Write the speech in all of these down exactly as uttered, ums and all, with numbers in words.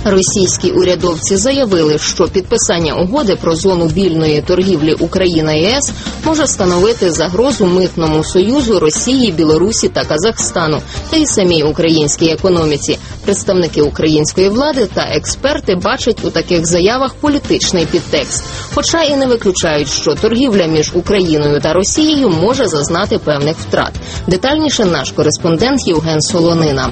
Російські урядовці заявили, що підписання угоди про зону вільної торгівлі Україна-ЄС може становити загрозу митному союзу Росії, Білорусі та Казахстану, та й самій українській економіці. Представники української влади та експерти бачать у таких заявах політичний підтекст, хоча і не виключають, що торгівля між Україною та Росією може зазнати певних втрат. Детальніше наш кореспондент Євген Солонина.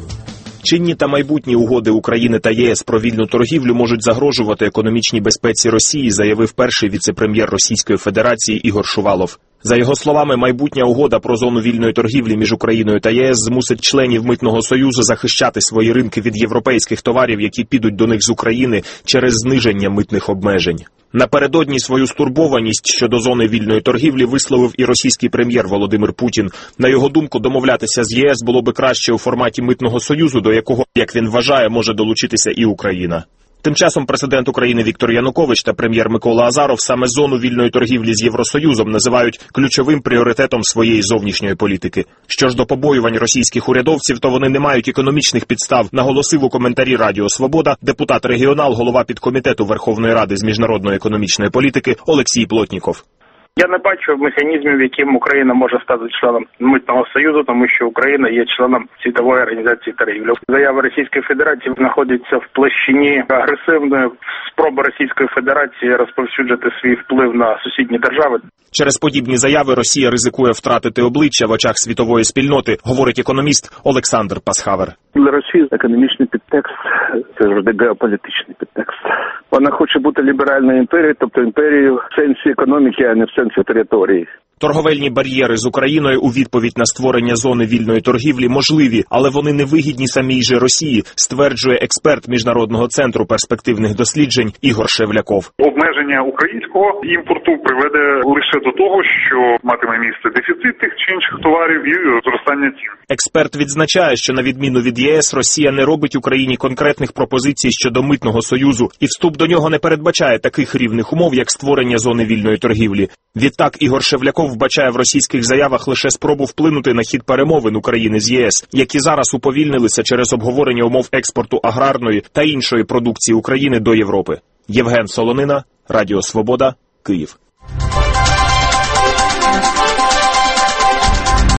Чинні та майбутні угоди України та ЄС про вільну торгівлю можуть загрожувати економічній безпеці Росії, заявив перший віце-прем'єр Російської Федерації Ігор Шувалов. За його словами, майбутня угода про зону вільної торгівлі між Україною та ЄС змусить членів Митного союзу захищати свої ринки від європейських товарів, які підуть до них з України через зниження митних обмежень. Напередодні свою стурбованість щодо зони вільної торгівлі висловив і російський прем'єр Володимир Путін. На його думку, домовлятися з ЄС було би краще у форматі Митного союзу, до якого, як він вважає, може долучитися і Україна. Тим часом президент України Віктор Янукович та прем'єр Микола Азаров саме зону вільної торгівлі з Євросоюзом називають ключовим пріоритетом своєї зовнішньої політики. Що ж до побоювань російських урядовців, то вони не мають економічних підстав, наголосив у коментарі Радіо Свобода депутат-регіонал, голова підкомітету Верховної Ради з міжнародної економічної політики Олексій Плотніков. Я не бачу механізмів, яким Україна може стати членом Митного союзу, тому що Україна є членом Світової організації торгівлі. Заяви Російської Федерації знаходяться в площині агресивної спроби Російської Федерації розповсюджити свій вплив на сусідні держави. Через подібні заяви Росія ризикує втратити обличчя в очах світової спільноти, говорить економіст Олександр Пасхавер. Для Росії економічний підтекст – це завжди геополітичний підтекст. Вона хоче бути ліберальною імперією, тобто імперією в сенсі економіки, а не в сенсі території. Торговельні бар'єри з Україною у відповідь на створення зони вільної торгівлі можливі, але вони не вигідні самій же Росії, стверджує експерт Міжнародного центру перспективних досліджень Ігор Шевляков. Обмеження українського імпорту приведе лише до того, що матиме місце дефіцит тих чи інших товарів і зростання цін. Експерт відзначає, що на відміну від ЄС, Росія не робить Україні конкретних пропозицій щодо Митного союзу, і вступ до нього не передбачає таких рівних умов, як створення зони вільної торгівлі. Відтак Ігор Шевляков вбачає в російських заявах лише спробу вплинути на хід перемовин України з ЄС, які зараз уповільнилися через обговорення умов експорту аграрної та іншої продукції України до Європи. Євген Солонина, Радіо Свобода, Київ.